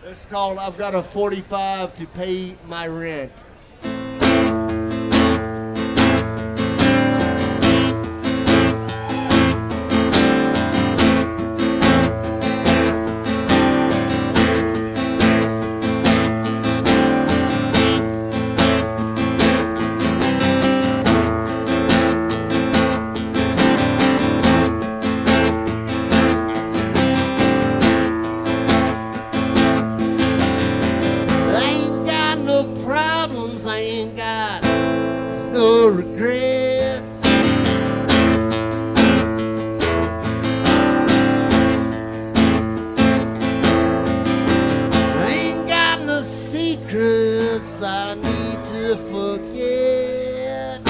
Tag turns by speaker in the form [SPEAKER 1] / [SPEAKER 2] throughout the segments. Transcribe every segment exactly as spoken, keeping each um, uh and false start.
[SPEAKER 1] It's called I've Got a forty-five to Pay My Rent. Regrets. I ain't got no secrets I need to forget.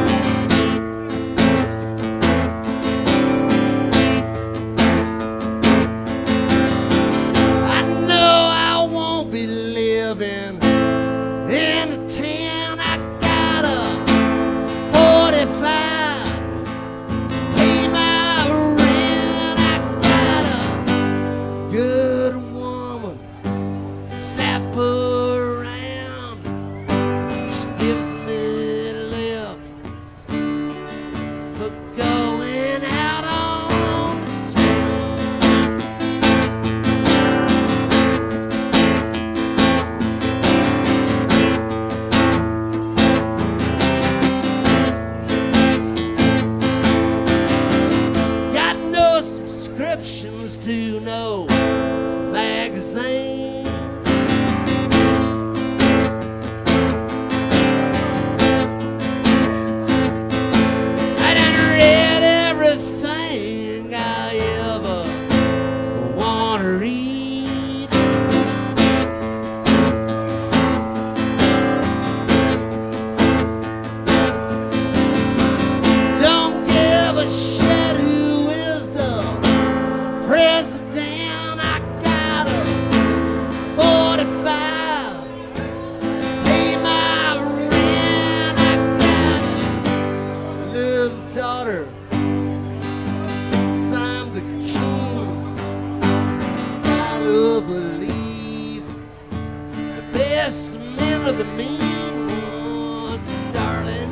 [SPEAKER 1] I know I won't be living in a town. I got a forty-five, pay my rent. I got a good woman, slap her around. She gives me lip for going out on the town. Subscriptions to no magazines. I done read everything I ever want to read. Don't give a shit who is the president. I got a forty-five, pay my rent. I got a little daughter, thinks I'm the king. Gotta believe the best men of the mean ones, darling.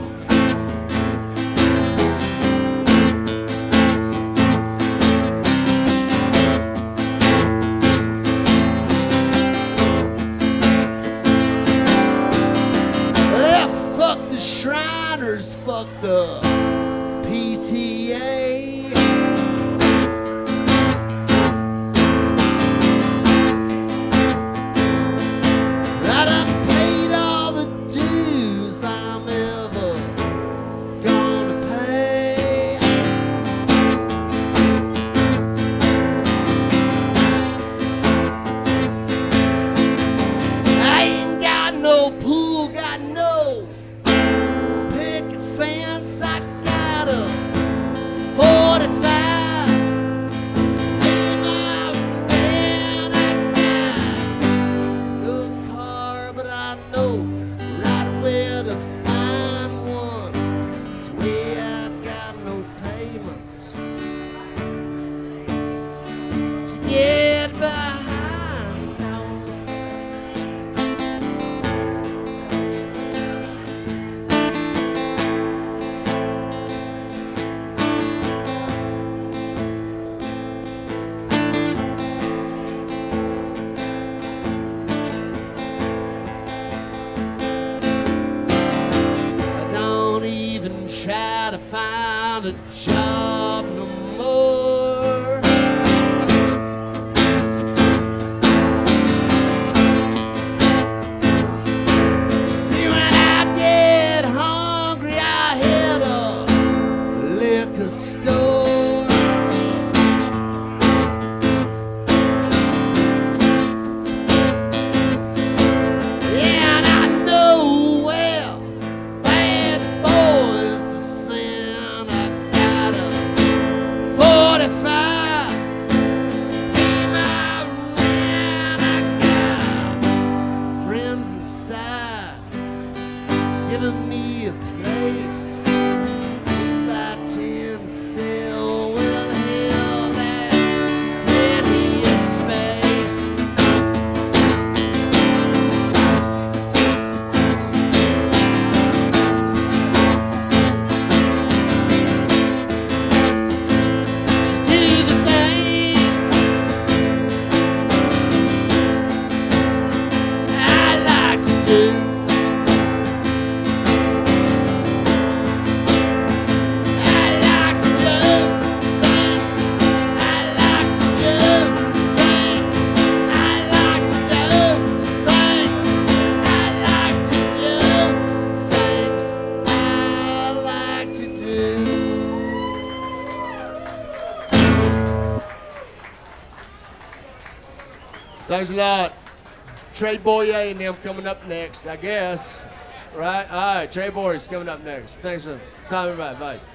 [SPEAKER 1] Fuck the Shriners, fuck the P T A. I done paid all the dues I'm ever gonna pay. I ain't got no pool, got no picket fence. I got a forty-five, pay my rent. I got no car, but I know right where to find one. Swear I got no payments to get behind on. I don't even try to find a job no more. See, when I get hungry, I hit a liquor store. Yeah, and I know well, bad boys are sin. I got a Thanks a lot. Trey Boyer and them coming up next, I guess. Right? All right, Trey Boyer's coming up next. Thanks for the time, everybody. Bye.